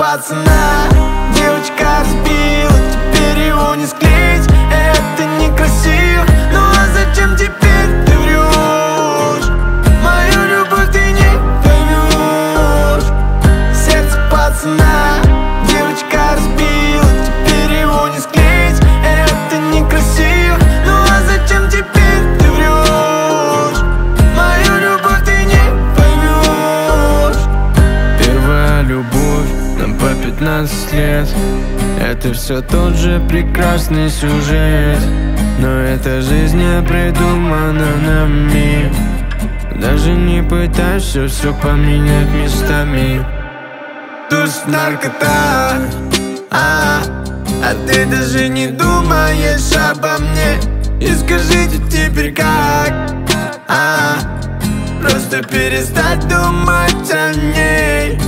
пацана. Девочка разбила, теперь его не склеить. Это некрасиво, ну а зачем теперь ты врешь? Мою любовь ты не поймешь. Сердце пацана. Девочка разбила, теперь его не склеить. Это некрасиво, ну а зачем теперь ты врешь? Мою любовь ты не поймешь. Первая любовь нам по 15 лет. Это все тот же прекрасный сюжет, но эта жизнь не придумана нами. Даже не пытайся все поменять местами. Душ наркота, а ты даже не думаешь обо мне. И скажите теперь как, просто перестать думать о ней.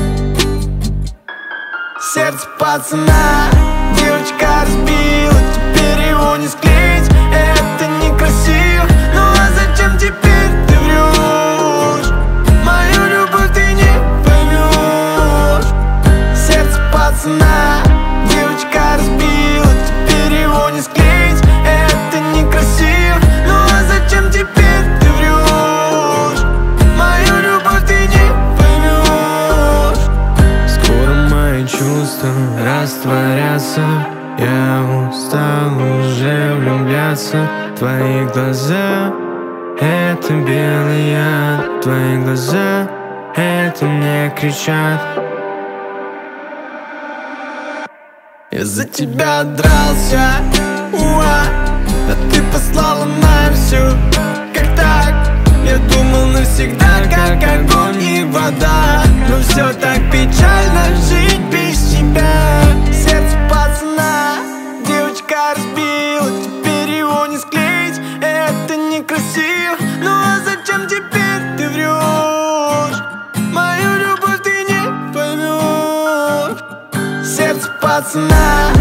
Сердце пацана. Девочка разбила, теперь его не склеить. Это некрасиво, ну а зачем теперь ты врешь? Мою любовь ты не поймешь. Сердце пацана. Девочка разбила, теперь его не склеить. Это некрасиво, ну а зачем теперь ты врешь? Мою любовь ты не поймешь. Скоро мои чувства растворятся. Я устал уже влюбляться. Твои глаза — это белый яд. Твои глаза — это мне кричат. Я за тебя дрался, а ты послала на всю. Как так? Я думал навсегда, как огонь и вода. Но все так печально жить без тебя. Сердце пацана. Девочка разбила, теперь его не склеить. Это некрасиво, ну а зачем теперь ты врешь? Мою любовь ты не поймешь. Сердце пацана.